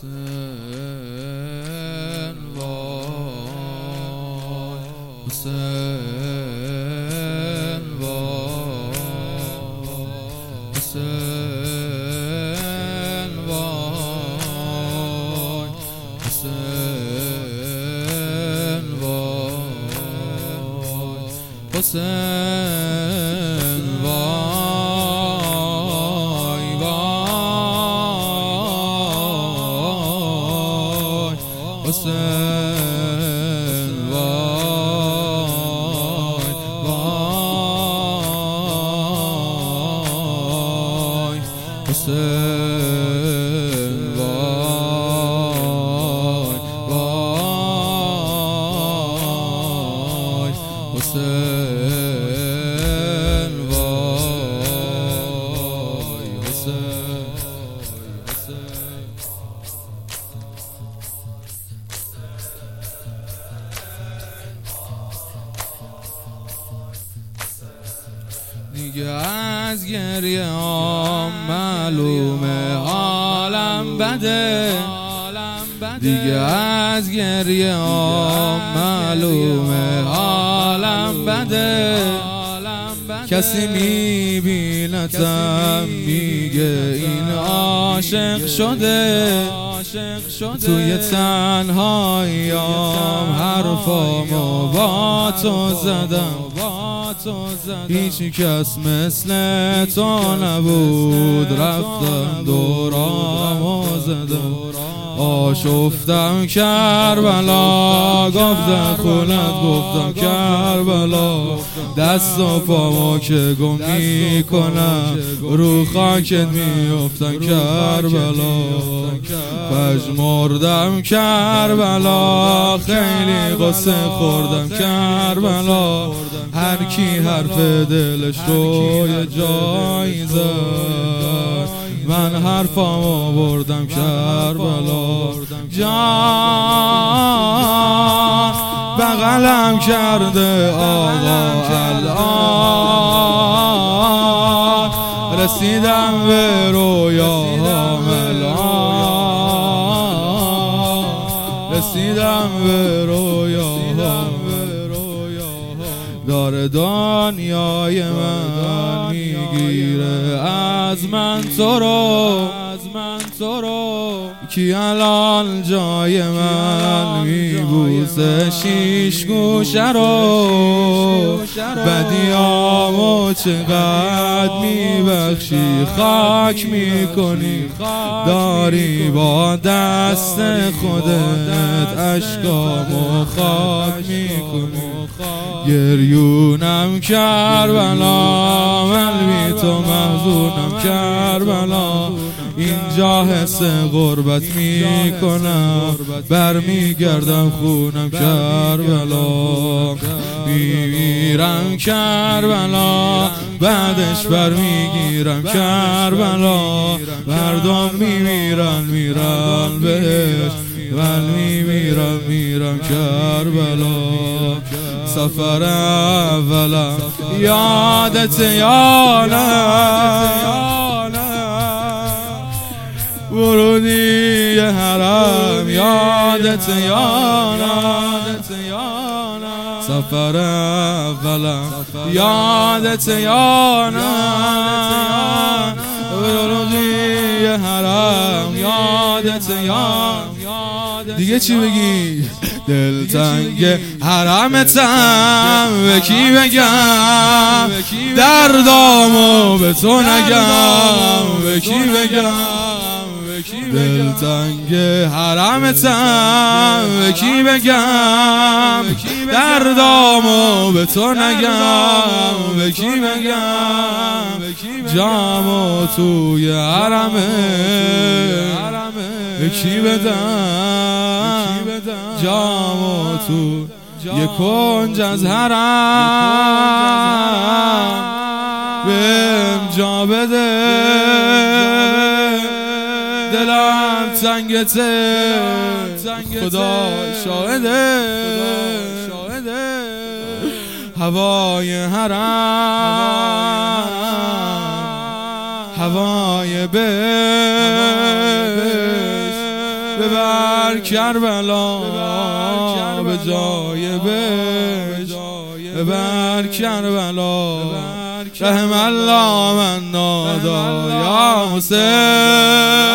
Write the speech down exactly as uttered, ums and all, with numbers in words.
حسین وای حسین وای حسین وای حسین وای حسین وای وای حسین وای وای حسین وای وای حسین وای حسین دیگه از گریه هم معلومه عالم بده، دیگه از گریه هم معلومه عالم بده. کسی میبینتم میگه این عاشق شده، توی تنهاییام حرفامو با تو زدم، هیچ کس مثل تو نبود، رفتم دورامو زدم. آشفتم کربلا، گفتم خونت گفتم کربلا، دست و پامو که گم میکنم رو خاکت میافتم کربلا. پژمردم کربلا، خیلی قصه خوردم کربلا، هر کی حرف دلش رو یه جایی زد، من حرفامو بردم کربلا. جان بغلم کرده آقا الان، رسیدم به رویاهام الان، رسیدم به رویاهام. داره دنیای من میگیره از من تو رو، کی الان جای من میبوسه شیش گوشه رو، بدیامو چقدر میبخشی خاک میکنی، داری با دست خودت اشکامو خاک میکنی. گریونم کربلا، من بی تو محزونم کربلا، اینجا حس غربت میکنم، برمیگردم خونم کربلا. میمیرم کربلا، بعدش برمیگیرم کربلا، مردم میمیرن میرن بهش، من میمیرم میرم کربلا. سفر اولم یادت یا نه، ورودی حرم یادت یا نه، سفر اولم یادت یا نه، ورودی حرم یادت یا نه. دیگه چی بگی؟ دلتنگ حرمتم، به کی بگم دردامو به تو نگم، به کی بگم دلتنگ حرمتم، به کی بگم دردامو به تو نگم، به کی بگم جامو توی حرمه، به کی بدم جامو تو یه کنج از حرم، بهم جا بده دلم تنگته، خدا شاهده هوای حرم، هوای بهشت ببر کربلا به جای بهش، ببر کربلا رحم الله من نادا یا حسین.